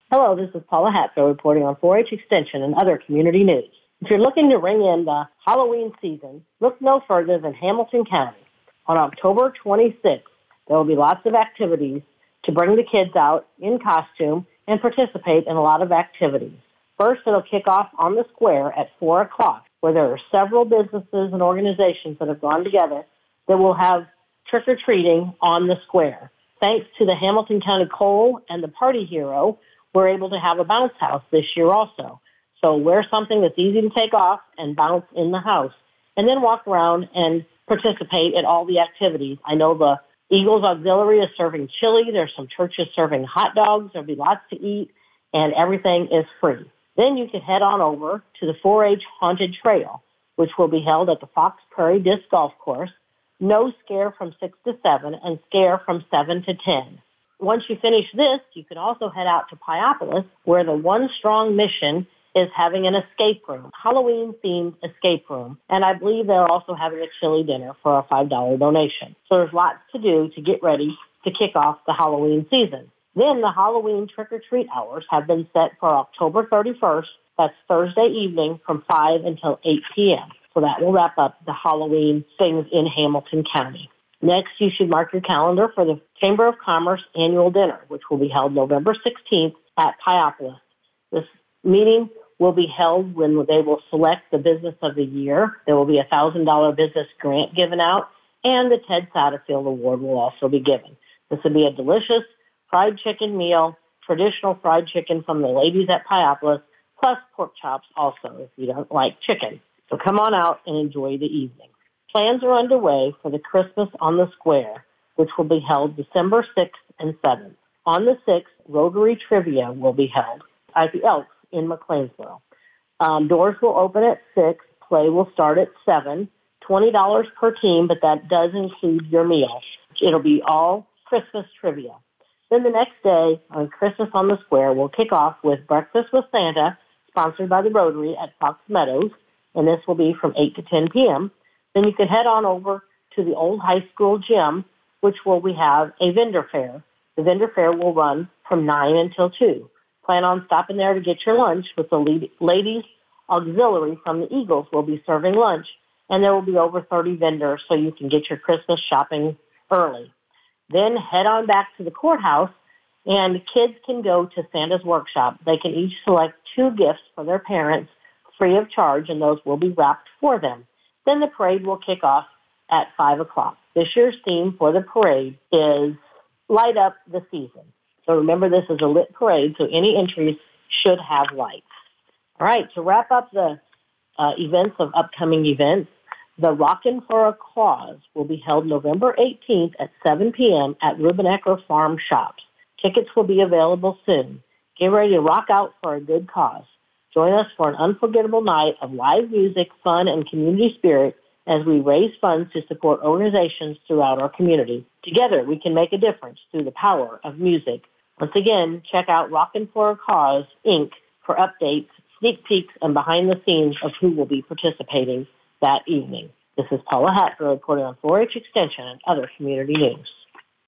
Hello, this is Paula Hatfield reporting on 4-H Extension and other community news. If you're looking to ring in the Halloween season, look no further than Hamilton County. On October 26th, there will be lots of activities to bring the kids out in costume and participate in a lot of activities. First, it'll kick off on the square at 4 o'clock, where there are several businesses and organizations that have gone together that will have trick-or-treating on the square. Thanks to the Hamilton County Coal and the Party Hero, we're able to have a bounce house this year also. So wear something that's easy to take off and bounce in the house, and then walk around and participate in all the activities. I know the Eagles Auxiliary is serving chili. There's some churches serving hot dogs. There'll be lots to eat, and everything is free. Then you can head on over to the 4-H Haunted Trail, which will be held at the Fox Prairie Disc Golf Course. No scare from 6 to 7 and scare from 7 to 10. Once you finish this, you can also head out to Pyopolis, where the One Strong Mission is having an escape room, Halloween-themed escape room, and I believe they're also having a chili dinner for a $5 donation. So there's lots to do to get ready to kick off the Halloween season. Then the Halloween trick-or-treat hours have been set for October 31st. That's Thursday evening from 5 until 8 p.m. So that will wrap up the Halloween things in Hamilton County. Next, you should mark your calendar for the Chamber of Commerce annual dinner, which will be held November 16th at Pyopolis. This meeting will be held when they will select the business of the year. There will be a $1,000 business grant given out, and the Ted Satterfield Award will also be given. This will be a delicious fried chicken meal, traditional fried chicken from the ladies at Pyopolis, plus pork chops also if you don't like chicken. So come on out and enjoy the evening. Plans are underway for the Christmas on the Square, which will be held December 6th and 7th. On the 6th, Rotary Trivia will be held at the Elks in McLeansboro. Doors will open at 6. Play will start at 7. $20 per team, but that does include your meal. It'll be all Christmas trivia. Then the next day, on Christmas on the Square, we'll kick off with Breakfast with Santa, sponsored by the Rotary at Fox Meadows, and this will be from 8 to 10 p.m. Then you can head on over to the old high school gym, which will we have a vendor fair. The vendor fair will run from 9 until 2. Plan on stopping there to get your lunch with the ladies auxiliary from the Eagles will be serving lunch, and there will be over 30 vendors so you can get your Christmas shopping early. Then head on back to the courthouse, and kids can go to Santa's Workshop. They can each select 2 gifts for their parents free of charge, and those will be wrapped for them. Then the parade will kick off at 5 o'clock. This year's theme for the parade is Light Up the Season. So remember, this is a lit parade, so any entries should have lights. All right, to wrap up the events of upcoming events, the Rockin' for a Cause will be held November 18th at 7 p.m. at Rubenecker Farm Shops. Tickets will be available soon. Get ready to rock out for a good cause. Join us for an unforgettable night of live music, fun, and community spirit as we raise funds to support organizations throughout our community. Together, we can make a difference through the power of music. Once again, check out Rockin' for a Cause, Inc. for updates, sneak peeks, and behind the scenes of who will be participating that evening. This is Paula Hatfield reporting on 4-H Extension and other community news.